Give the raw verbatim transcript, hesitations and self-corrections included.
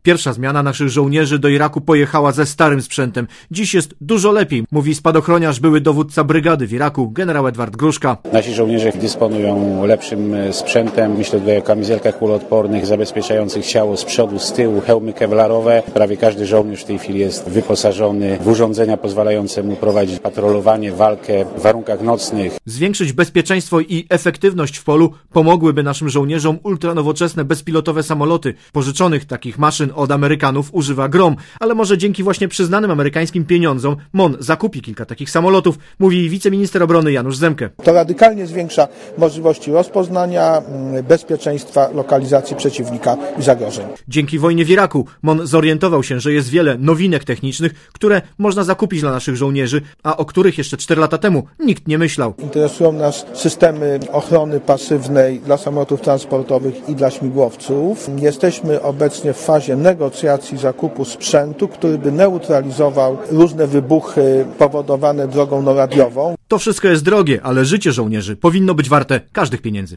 Pierwsza zmiana naszych żołnierzy do Iraku pojechała ze starym sprzętem. Dziś jest dużo lepiej, mówi spadochroniarz, były dowódca brygady w Iraku, generał Edward Gruszka. Nasi żołnierze dysponują lepszym sprzętem. Myślę tutaj o kamizelkach kuloodpornych, zabezpieczających ciało z przodu, z tyłu, hełmy kewlarowe. Prawie każdy żołnierz w tej chwili jest wyposażony w urządzenia pozwalające mu prowadzić patrolowanie, walkę w warunkach nocnych. Zwiększyć bezpieczeństwo i efektywność w polu pomogłyby naszym żołnierzom ultranowoczesne bezpilotowe samoloty. Pożyczonych takich maszyn od Amerykanów używa Grom, ale może dzięki właśnie przyznanym amerykańskim pieniądzom M O N zakupi kilka takich samolotów, mówi wiceminister obrony Janusz Zemke. To radykalnie zwiększa możliwości rozpoznania, bezpieczeństwa, lokalizacji przeciwnika i zagrożeń. Dzięki wojnie w Iraku M O N zorientował się, że jest wiele nowinek technicznych, które można zakupić dla naszych żołnierzy, a o których jeszcze cztery lata temu nikt nie myślał. Interesują nas systemy ochrony pasywnej dla samolotów transportowych i dla śmigłowców. Jesteśmy obecnie w fazie negocjacji zakupu sprzętu, który by neutralizował różne wybuchy powodowane drogą noradiową. To wszystko jest drogie, ale życie żołnierzy powinno być warte każdych pieniędzy.